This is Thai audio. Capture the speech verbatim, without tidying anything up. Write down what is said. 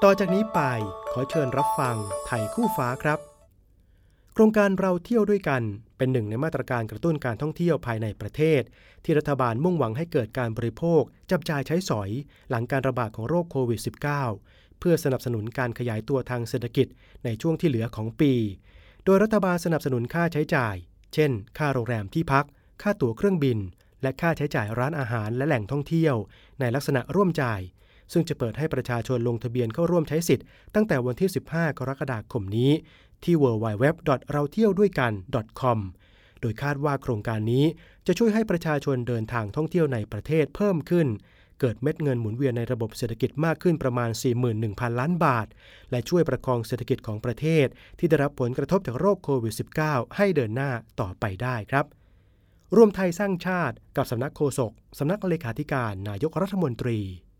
ต่อจากนี้ไปขอเชิญรับฟังไทยคู่ฟ้าครับโครงการเราเที่ยวด้วยกันเป็นหนึ่งในมาตรการกระตุ้นการท่องเที่ยวภายในประเทศที่รัฐบาลมุ่งหวังให้เกิดการบริโภคจับจ่ายใช้สอยหลังการระบาดของโรคโควิด สิบเก้า เพื่อสนับสนุนการขยายตัวทางเศรษฐกิจในช่วงที่เหลือของปีโดยรัฐบาลสนับสนุนค่าใช้จ่ายเช่นค่าโรงแรมที่พักค่าตั๋วเครื่องบินและค่าใช้จ่ายร้านอาหารและแหล่งท่องเที่ยวในลักษณะร่วมจ่ายซึ่งจะเปิดให้ประชาชนลงทะเบียนเข้าร่วมใช้สิทธิ์ตั้งแต่วันที่สิบห้ากรกฎาคมนี้ที่ ดับเบิลยู ดับเบิลยู ดับเบิลยู ดอท เราเที่ยวด้วยกัน ดอท คอม โดยคาดว่าโครงการนี้จะช่วยให้ประชาชนเดินทางท่องเที่ยวในประเทศเพิ่มขึ้นเกิดเม็ดเงินหมุนเวียนในระบบเศรษฐกิจมากขึ้นประมาณ สี่หมื่นหนึ่งพัน ล้านบาทและช่วยประคองเศรษฐกิจของประเทศที่ได้รับผลกระทบจากโรคโควิด สิบเก้า ให้เดินหน้าต่อไปได้ครับรวมไทยสร้างชาติกับสำนักโฆษกสำนักเลขาธิการนายกรัฐมนตรี